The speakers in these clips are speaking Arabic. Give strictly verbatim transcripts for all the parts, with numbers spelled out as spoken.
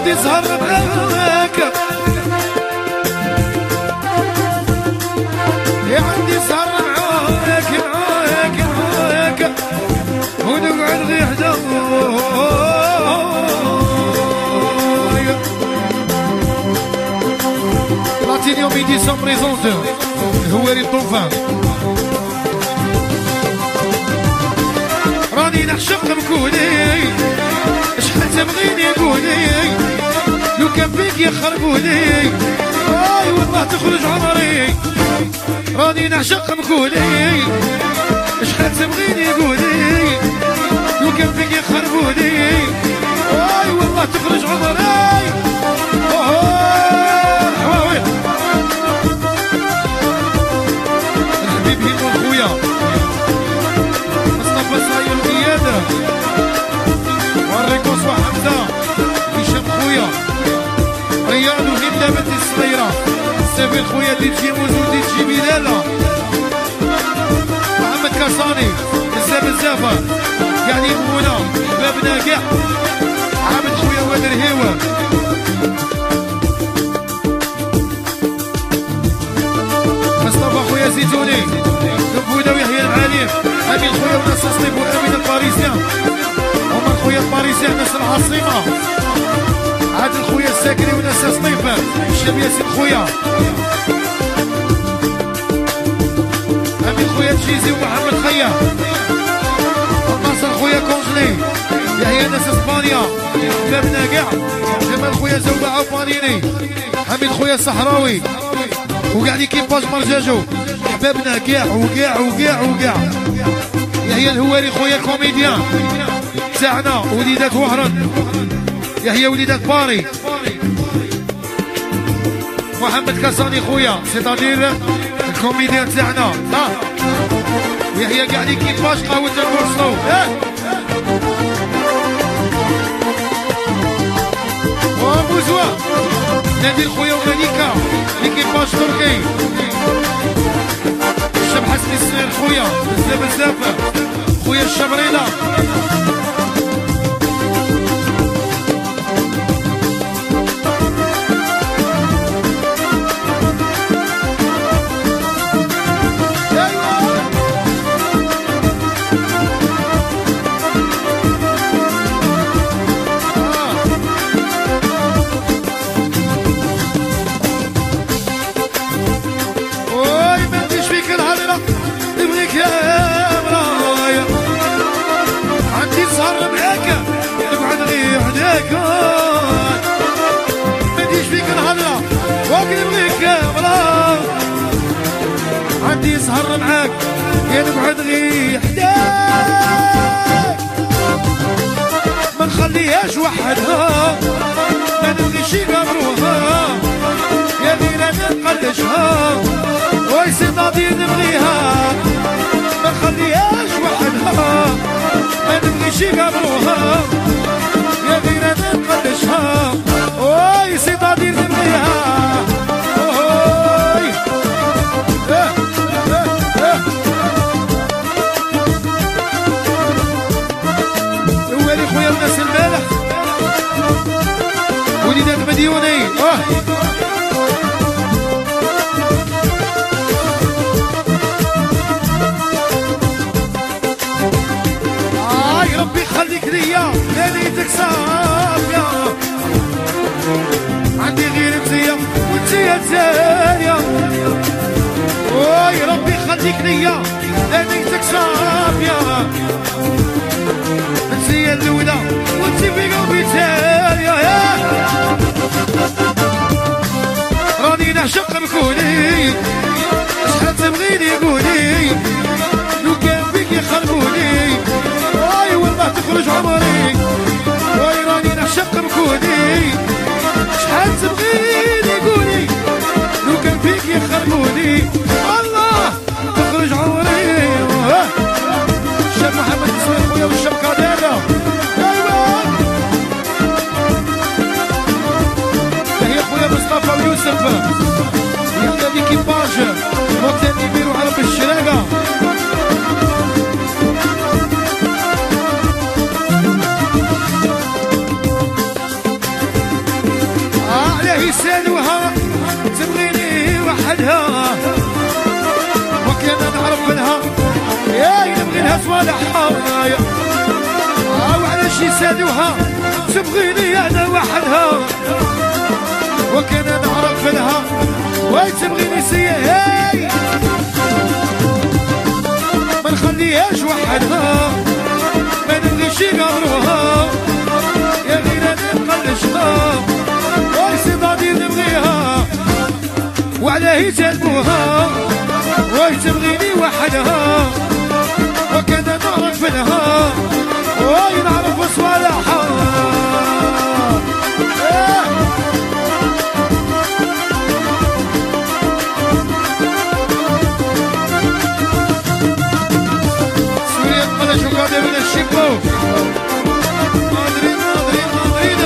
عندي سهر معاك يا عندي سهر معاك معاك معاك ونقعد غير حدا لاتينيو ميدي سون بريزونتور الهواري الطوفان راني نعشق مكوني شحال تبغيني قولي لو كان فيك يخربوني اي والله تخرج عمري راني نعشق مكوني شحال تبغيني قولي لو كان فيك يخربوني اي والله تخرج عمري حواوي الحبيب هيمون خويا مصطفى صاير قياده والريكوس وحمزه هشام خويا رياض وهند بنت الصغيره سافر خويا دي تجي موزو دي تجي بلاله محمد كاساني بزاف بزاف يعني بونا بابنا كاع عابد خويا وادر هيوه مصطفى خويا زيتوني نبودا ويحيى العالم امين خويا وناس الصيف وامين الباريسيان عمر خويا الباريسيان ناس العاصمه عادل خويا الساكري وناس سطيفه هشام ياسين خويا امين خويا تشيزي ومحمد خيا ناصر خويا كونجلي يحيى ناس اسبانيا بابنا كاع جمال خويا زوبعه وبانيني حميد خويا الصحراوي وكاع ليكيباج مرجاجو حبابنا كاع وكاع وكاع وكاع يحيى الهواري خويا كوميديان تاعنا وليدات وهران يحيى وليدات باري محمد كاساني خويا سيتادير الكوميديان تاعنا ها يحيى كاع ليكيباج قهوة البورصلو وبوزوا نادي خويا ومليكا ليكيباج تركي الشاب حسني السنين خويا بزاف بزاف خويا الشبريله عندي سهر معاك يا نقعد غير حداك ما نخليهاش وحدها ما نبغيش يقبروها يا دينا نقلشها وي سيطادير نبغيها ما نخليهاش وحدها ما نبغيش يقبروها يا دينا نقلشها وي سيطادير نبغيها خويا وناس المالح وليدات مديوني اه آه ربي يخليك ليا ليلتك صافية عندي غير مزية وانتيا تانية آه ربي يخليك ليا ليلتك صافية انتي الاولى وانتي في قلبي تانية راني نعشق مكوني شحال تبغيني قولي لو كان فيك يخربوني واي والله تخرج عمري واي راني نعشق مكوني شحال تبغيني قولي لو كان فيك يخربوني والله تخرج عمري الشاب محمد اسماعيل خويا والشاب قادر ايوا هي خويا مصطفى ويوسف يلا ليكيباج موتيل يبيرو عرب الشراقه يسالوها تبغيني وحدها وكان نعرف لها يا نبغي لها صوالحها وعلاش يسالوها تبغيني انا وحدها وكان نعرف لها واي تبغيني سيا ما نخليهاش وحدها ما نبغيش يقهروها يا غير انا نقلشها واي صدادي نبغيها وعلاه يجلبوها واي تبغيني وحدها وكان نعرف لها واي نعرف صوالحها من الشيبو مدريد مدريد مدريد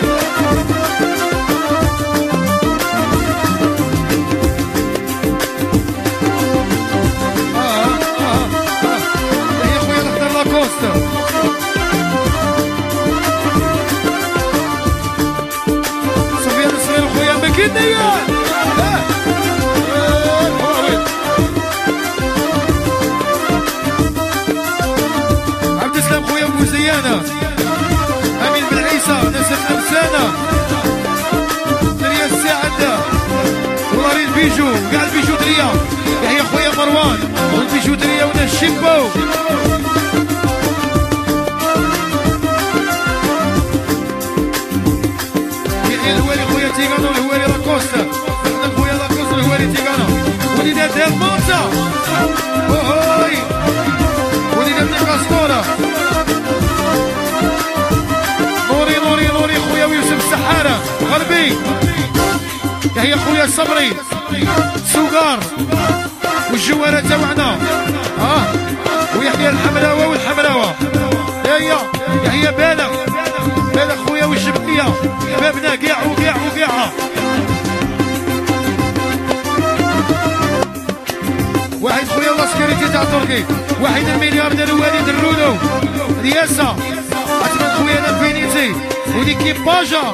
اه اه اه يا خويا نختار لاكوستا سفيان الصغير خويا مكينيا أمين بن عيسى ناس الخمسانة دريا الساعدة ولاري البيجو كاع البيجو دريا يحيى خويا مروان والبيجو دريا ونا الشيبو يحيى الهواري خويا تيغانو الهواري لاكوستا خويا لاكوستا الهواري تيغانو وليدات الموتى اوهوي وليدات الكاسطورة السحارة غربي يحيى خويا الصبري سوقار والجوارة تاوعنا اه ويحيى الحمراوة والحمراوة يا يحيى بالغ بالغ خويا والشبكية بابنا كاع وكاع وكاع واحد خويا لاسكريتي تاع تركي واحد الملياردير والد الرولو رياسة عثمان خويا لافينيتي وليكيباجا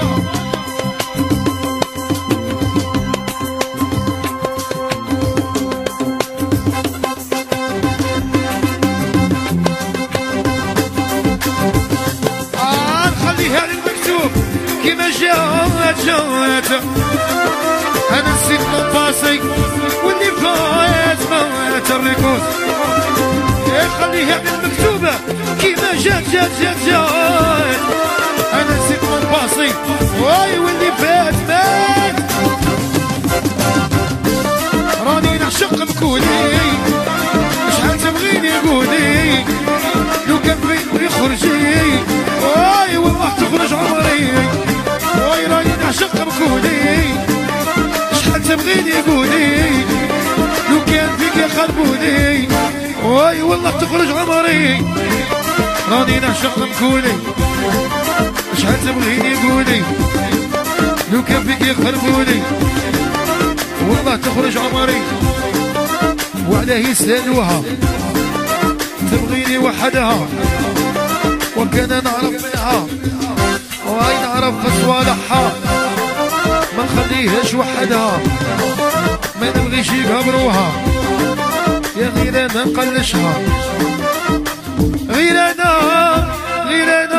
آه نخليها للمكتوب كيما جات جات أنا نسيت من باسي واللي فات مات الريكوز خليها للمكتوبة كيما جات جات جات جات أنا نسيت من باصي واي واللي فات مات راني نعشق مكولي شحال تبغيني قولي لو كان بيني خرجي واي والله تخرج عمري واي راني نعشق مكولي شحال تبغيني قولي لو كان فيك يخربوني واي والله تخرج عمري راني نعشق مكولي شحال تبغيني قولي لو كان فيك يخربوني والله تخرج عمري وعلاه يسالوها تبغيني وحدها وكان نعرف منها واي نعرف صوالحها ما نخليهاش وحدها ما نبغيش يقهبروها يا غير انا نقلشها غير انا غير انا